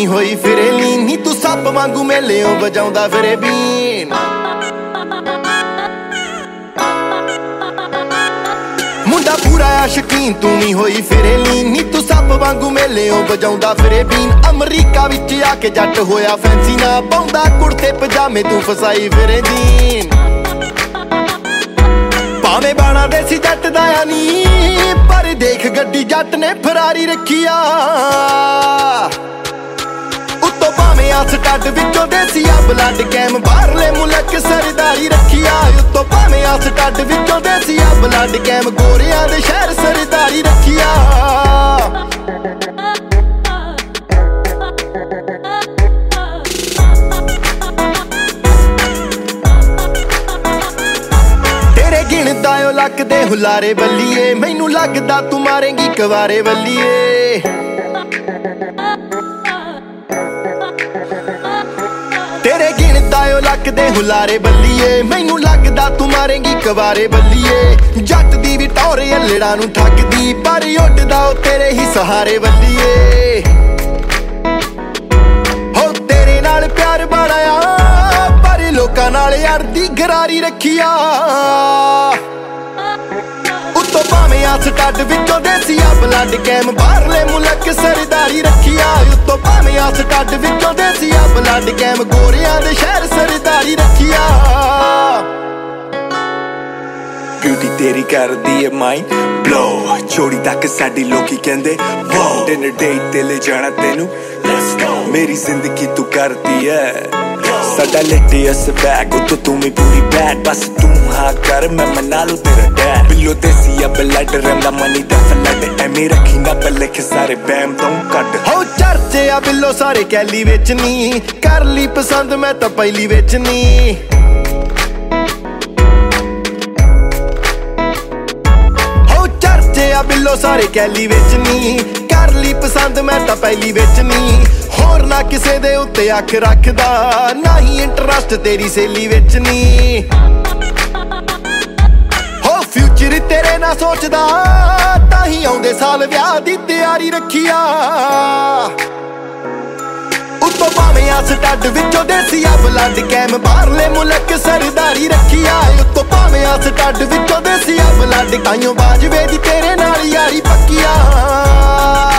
ਨੀ ਹੋਈ ਫਿਰੇ ਲੀਨ ਨੀ ਤੂੰ ਸੱਪ ਵਾਂਗੂ ਮੇਲਿਓ ਵਜਾਉਂਦਾ ਫਿਰੇ ਬੀਨ ਮੁੰਡਾ ਪੂਰਾ ਆਸ਼ਕੀਨ ਤੂੰ ਨੀ ਹੋਈ ਫਿਰੇ ਲੀਨ ਨੀ ਤੂੰ ਸੱਪ ਵਾਂਗੂ ਮੇਲਿਓ ਵਜਾਉਂਦਾ ਫਿਰੇ ਬੀਨ ਅਮਰੀਕਾ ਵਿੱਚ ਆ ਕੇ ਜੱਟ ਹੋਇਆ ਫੈਂਸੀ ਨਾ ਪਾਉਂਦਾ ਕੁੜਤੇ ਪਜਾਮੇ ਤੂੰ ਫਸਾਈ ਫਿਰੇ ਜੀਨ ਭਾਵੇਂ ਬਾਣਾ ਦੇਸੀ ਜੱਟ ਦਾ ਆ ਨੀ ਪਰ ਦੇਖ ਗੱਡੀ ਜੱਟ ਨੇ ਫਰਾਰੀ ਰੱਖੀ ਆ ਉੱਤੋਂ ਭਾਵੇਂ ਆ ਸਟੱਡ ਵਿੱਚੋਂ ਦੇਸੀ ਆ ਬਲੱਡ ਕੈਮ ਬਾਹਰਲੇ ਮੁਲਕ ਸਰਦਾਰੀ ਰੱਖੀ ਆ ਉੱਤੋਂ ਭਾਵੇਂ ਆ ਸਟੱਡ ਵਿੱਚੋਂ ਦੇਸੀ ਆ ਬਲੱਡ ਕੈਮ ਗੋਰਿਆਂ ਦੇ ਸ਼ਹਿਰ ਸਰਦਾਰੀ ਰੱਖੀ ਆ ਗਿਣਦਾ ਓ ਲੱਕ ਦੇ ਹੁਲਾਰੇ ਬੱਲੀਏ ਮੈਨੂੰ ਲੱਗਦਾ ਤੂੰ ਮਾਰੇਂਗੀ ਕਵਾਰੇ ਬੱਲੀਏ ਤੇਰੇ ਗਿਣਦਾ ਓ ਲੱਕ ਦੇ ਹੁਲਾਰੇ ਬੱਲੀਏ ਮੈਨੂੰ ਲੱਗਦਾ ਤੂੰ ਮਾਰੇਂਗੀ ਕਵਾਰੇ ਬੱਲੀਏ ਜੱਟ ਦੀ ਵੀ ਟੌਰੇ ਅਲੜਾ ਨੂੰ ਠੱਗਦੀ ਪਰ ਉੱਡਦਾ ਓ ਤੇਰੇ ਹੀ ਸਹਾਰੇ ਬੱਲੀਏ ਹੋ ਤੇਰੇ ਨਾਲ ਪਿਆਰ ਬਣਾਇਆ ਪਰ ਲੋਕਾਂ ਨਾਲ ਯਾਰ ਦੀ ਗਰਾਰੀ ਰੱਖਿਆ ਉੱਤੋਂ ਭਾਵੇਂ ਆ ਸਟੱਡ ਵਿੱਚੋਂ ਦੇਸੀ ਆ ਬਲੱਡ ਕੈਮ ਬਾਹਰਲੇ ਮੁਲਕ ਸਰਦਾਰੀ ਰੱਖਿਆ ਉੱਤੋਂ ਭਾਵੇਂ ਆ ਸਟੱਡ ਵਿੱਚੋਂ ਦੇਸੀ ਆ ਬਲੱਡ ਕੈਮ ਗੋਰਿਆਂ ਦੇ ਸ਼ਹਿਰ ਸਰਦਾਰੀ ਰੱਖਿਆ ਬਿਊਟੀ ਤੇਰੀ ਕਰਦੀ ਏ ਮਾਈਂਡ ਬਲੋ ਛੋੜੀ ਤੱਕ ਸਾਡੀ ਲੋਕੀ ਕਹਿੰਦੇ ਵਾਓ ਡਿਨਰ ਡੇਟ ਤੇ ਲੈ ਜਾਣਾ ਤੈਨੂੰ ਲੈਟਸ ਗੋ ਮੇਰੀ ਜ਼ਿੰਦਗੀ ਤੂੰ ਕਰਦੀ ਏ ਸਾਡਾ ਲਿੱਟੀ ਅਸ ਬੈਗ ਉਤੋਂ ਤੂੰ ਵੀ ਪੂਰੀ ਬੈਡ ਬਸ ਤੂੰ ਹਾਂ ਕਰ ਮੈਂ ਮਨਾ ਲੂ ਤੇਰਾ ਡੈਡ ਬਿੱਲੋ ਦੇਸੀ ਆ ਬਲੱਡ ਰਹਿੰਦਾ ਮਨੀ ਦਾ ਫਲੱਡ ਐਵੇਂ ਰੱਖੀ ਨਾ ਪੱਲੇ ਸਾਰੇ ਬੈਮ ਤੋਂ ਕੱਢ ਹੋ ਚਰਚੇ ਆ ਬਿੱਲੋ ਸਾਰੇ ਕੈਲੀ ਵਿੱਚ ਨੀ ਕਰ ਲਈ ਪਸੰਦ ਮੈਂ ਤਾਂ ਪਹਿਲੀ ਵਿੱਚ ਨੀ ਹੋ ਚਰਚੇ ਆ ਬਿੱਲੋ ਸਾਰੇ ਕੈਲੀ ਵਿੱਚ ਨੀ ਕਰ ਲਈ ਪਸੰਦ ਮੈਂ ਤਾਂ ਪਹਿਲੀ ਵਿੱਚ ਨੀ ਹੋਰ ਨਾ ਕਿਸੇ ਦੇ ਉੱਤੇ ਅੱਖ ਰੱਖਦਾ ਨਾ ਹੀ ਇੰਟਰਸਟ ਤੇਰੀ ਸੇਲੀ ਵਿੱਚ ਨੀ ਹੋ ਫਿਊਚਰ ਤੇਰੇ ਨਾਲ ਸੋਚਦਾ ਤਾਂ ਹੀ ਆਉਂਦੇ ਸਾਲ ਵਿਆਹ ਦੀ ਤਿਆਰੀ ਰੱਖਿਆ ਉੱਤੋਂ ਭਾਵੇਂ ਆ ਸਟੱਡ ਵਿੱਚੋਂ ਦੇਸੀ ਆ ਬਲੱਡ ਕੈਮ ਬਾਹਰਲੇ ਮੁਲਕ ਸਰਦਾਰੀ ਰੱਖਿਆ ਉੱਤੋਂ ਭਾਵੇਂ ਆ ਸਟੱਡ ਵਿੱਚੋਂ ਦੇਸੀ ਆ ਬਲੱਡ ਤਾਈਓ ਬਾਜਵੇ ਦੀ ਤੇਰੇ ਨਾਲ ਯਾਰੀ ਪੱਕੀਆ